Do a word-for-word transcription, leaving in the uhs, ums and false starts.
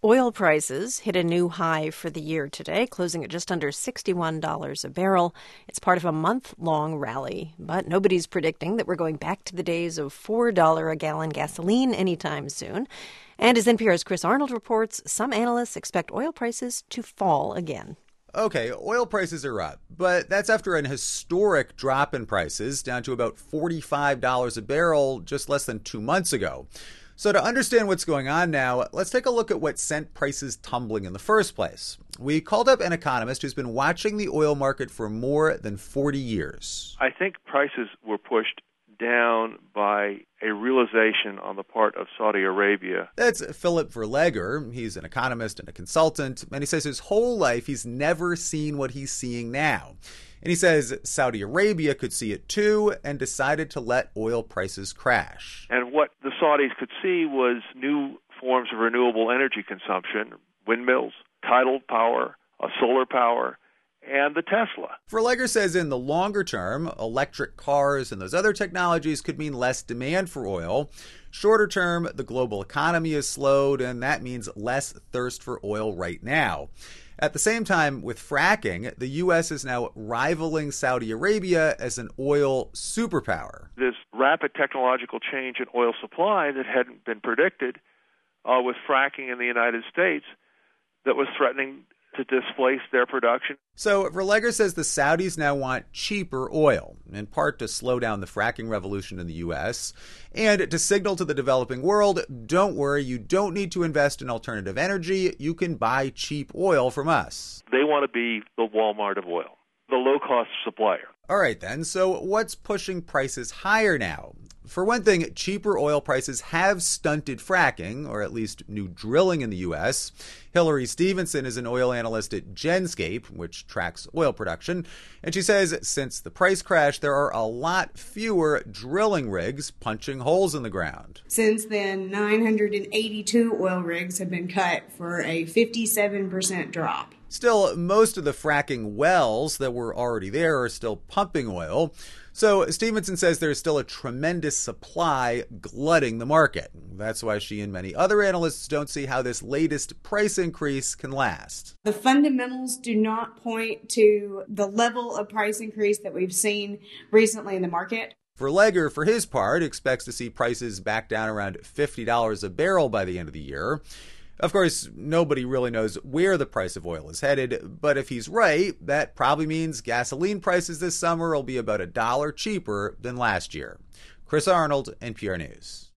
Oil prices hit a new high for the year today, closing at just under sixty-one dollars a barrel. It's part of a month-long rally, but nobody's predicting that we're going back to the days of four dollars a gallon gasoline anytime soon. And as N P R's Chris Arnold reports, some analysts expect oil prices to fall again. Okay, oil prices are up, but that's after an historic drop in prices down to about forty-five dollars a barrel just less than two months ago. So to understand what's going on now, let's take a look at what sent prices tumbling in the first place. We called up an economist who's been watching the oil market for more than forty years. I think prices were pushed down by a realization on the part of Saudi Arabia. That's Philip Verleger. He's an economist and a consultant, and he says his whole life he's never seen what he's seeing now. And he says Saudi Arabia could see it too and decided to let oil prices crash. And what the Saudis could see was new forms of renewable energy consumption, windmills, tidal power, uh, solar power, and the Tesla. Verleger says in the longer term, electric cars and those other technologies could mean less demand for oil. Shorter term, the global economy has slowed, and that means less thirst for oil right now. At the same time, with fracking, the U S is now rivaling Saudi Arabia as an oil superpower. This rapid technological change in oil supply that hadn't been predicted uh, with fracking in the United States that was threatening to displace their production. So Verleger says the Saudis now want cheaper oil, in part to slow down the fracking revolution in the U S and to signal to the developing world, don't worry, you don't need to invest in alternative energy. You can buy cheap oil from us. They want to be the Walmart of oil, the low-cost supplier. All right, then. So what's pushing prices higher now? For one thing, cheaper oil prices have stunted fracking, or at least new drilling in the U S. Hillary Stevenson is an oil analyst at Genscape, which tracks oil production, and she says since the price crash, there are a lot fewer drilling rigs punching holes in the ground. Since then, nine hundred eighty-two oil rigs have been cut for a fifty-seven percent drop. Still, most of the fracking wells that were already there are still pumping oil. So Stevenson says there's still a tremendous supply glutting the market. That's why she and many other analysts don't see how this latest price increase can last. The fundamentals do not point to the level of price increase that we've seen recently in the market. Verleger, for his part, expects to see prices back down around fifty dollars a barrel by the end of the year. Of course, nobody really knows where the price of oil is headed, but if he's right, that probably means gasoline prices this summer will be about a dollar cheaper than last year. Chris Arnold, N P R News.